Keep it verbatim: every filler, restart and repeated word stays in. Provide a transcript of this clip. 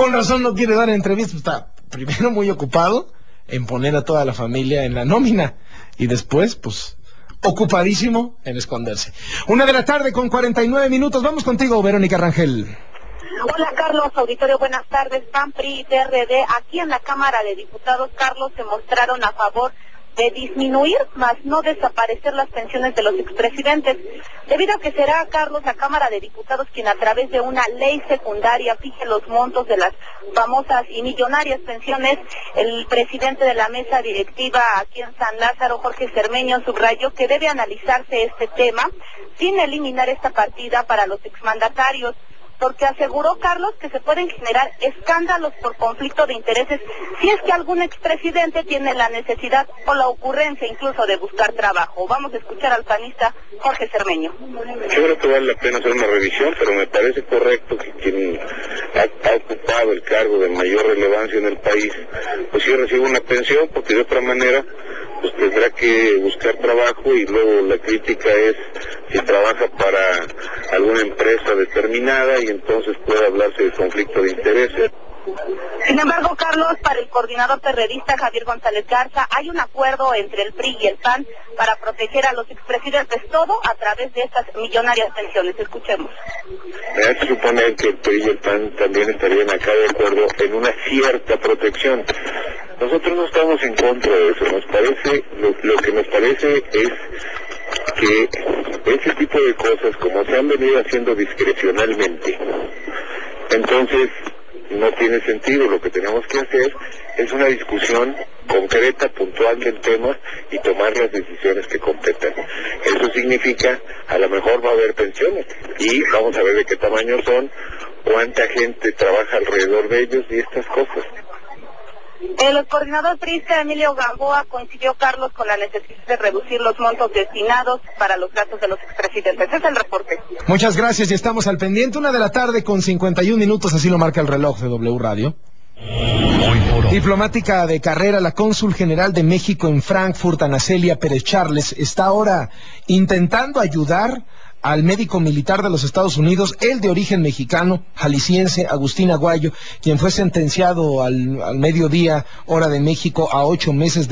Con razón no quiere dar entrevistas. Está primero muy ocupado en poner a toda la familia en la nómina y después, pues, ocupadísimo en esconderse. Una de la tarde con cuarenta y nueve minutos. Vamos contigo, Verónica Rangel. Hola, Carlos, auditorio, buenas tardes. P A N, P R I y P R D, aquí en la Cámara de Diputados, Carlos, se mostraron a favor de disminuir, más no desaparecer las pensiones de los expresidentes, debido a que será, Carlos, la Cámara de Diputados quien a través de una ley secundaria fije los montos de las famosas y millonarias pensiones. El presidente de la mesa directiva aquí en San Lázaro, Jorge Cermeño, subrayó que debe analizarse este tema sin eliminar esta partida para los exmandatarios, porque aseguró, Carlos, que se pueden generar escándalos por conflicto de intereses si es que algún expresidente tiene la necesidad o la ocurrencia incluso de buscar trabajo. Vamos a escuchar al panista Jorge Cermeño. Yo creo que vale la pena hacer una revisión, pero me parece correcto que quien ha, ha ocupado el cargo de mayor relevancia en el país, pues sí reciba una pensión, porque de otra manera pues tendrá que buscar trabajo, y luego la crítica es si trabaja para alguna empresa determinada y entonces puede hablarse de conflicto de intereses. Sin embargo, Carlos, para el coordinador perredista Javier González Garza, hay un acuerdo entre el P R I y el P A N para proteger a los expresidentes, todo a través de estas millonarias pensiones. Escuchemos. Me hace suponer que el P R I y el P A N también estarían acá de acuerdo en una cierta protección. Nosotros no estamos en contra de eso. Nos parece, lo, lo que nos parece es que ese tipo de cosas, como se han venido haciendo discrecionalmente, entonces no tiene sentido. Lo que tenemos que hacer es una discusión concreta, puntual del tema y tomar las decisiones que competan. Eso significa, a lo mejor va a haber pensiones y vamos a ver de qué tamaño son, cuánta gente trabaja alrededor de ellos y estas cosas. El coordinador priista Emilio Gamboa coincidió, Carlos, con la necesidad de reducir los montos destinados para los gastos de los expresidentes. Ese es el reporte. Muchas gracias y estamos al pendiente. Una de la tarde con cincuenta y un minutos, así lo marca el reloj de W Radio. Diplomática de carrera, la cónsul general de México en Frankfurt, Ana Celia Pérez Charles, está ahora intentando ayudar al médico militar de los Estados Unidos, el de origen mexicano, jalisciense, Agustín Aguayo, quien fue sentenciado al, al mediodía, hora de México, a ocho meses de